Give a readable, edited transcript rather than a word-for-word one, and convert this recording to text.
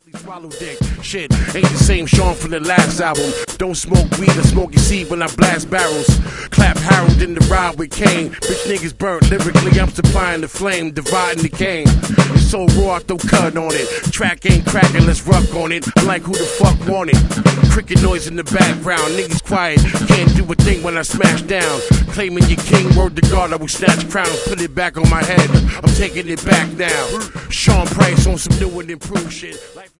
Swallow dick, shit, ain't the same Sean from the last album. Don't smoke weed or smoke your seed when I blast barrels. Clap Harold in the ride with Kane. Bitch niggas burnt lyrically, I'm supplying the flame, dividing the cane. It's so raw, I throw cut on it. Track ain't cracking, let's rock on it. I'm like, who the fuck want it? Cricket noise in the background, niggas quiet. Can't do a thing when I smash down. Claiming your king, word to God, I will snatch crowns, put it back on my head. I'm taking it back now. Sean Price on some new and improved shit.